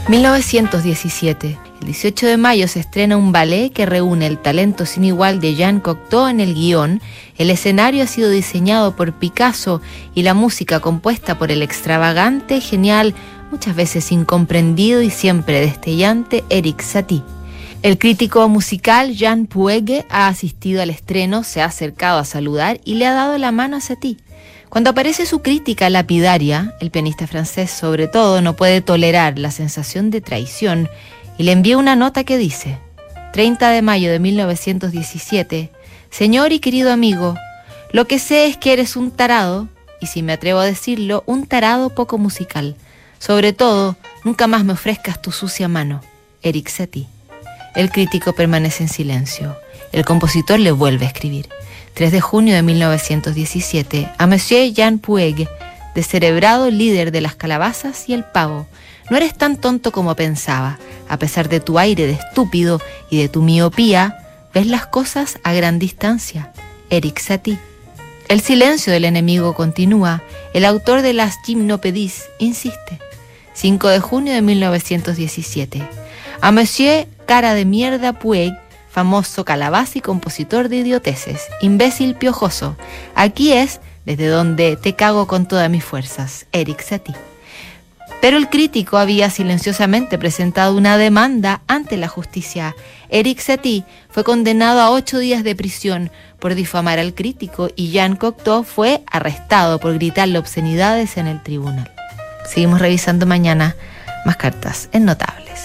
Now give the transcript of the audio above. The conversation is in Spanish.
1917. El 18 de mayo se estrena un ballet que reúne el talento sin igual de Jean Cocteau en el guión. El escenario ha sido diseñado por Picasso y la música compuesta por el extravagante, genial, muchas veces incomprendido y siempre destellante Erik Satie. El crítico musical Jean Puig ha asistido al estreno, se ha acercado a saludar y le ha dado la mano a Satie. Cuando aparece su crítica lapidaria, el pianista francés sobre todo no puede tolerar la sensación de traición y le envía una nota que dice: 30 de mayo de 1917, señor y querido amigo, lo que sé es que eres un tarado, y si me atrevo a decirlo, un tarado poco musical. Sobre todo, nunca más me ofrezcas tu sucia mano. Erik Satie. El crítico permanece en silencio. El compositor le vuelve a escribir. 3 de junio de 1917, a Monsieur Jean Puig, descerebrado líder de las calabazas y el pavo. No eres tan tonto como pensaba. A pesar de tu aire de estúpido y de tu miopía, ves las cosas a gran distancia. Erik Satie. El silencio del enemigo continúa. El autor de las Gymnopédies insiste. 5 de junio de 1917. A Monsieur Cara de Mierda Puig, famoso calabaza y compositor de idioteces, imbécil piojoso. Aquí es desde donde te cago con todas mis fuerzas. Erik Satie. Pero el crítico había silenciosamente presentado una demanda ante la justicia. Erik Satie fue condenado a 8 días de prisión por difamar al crítico y Jean Cocteau fue arrestado por gritarle obscenidades en el tribunal. Seguimos revisando mañana más cartas en Notables.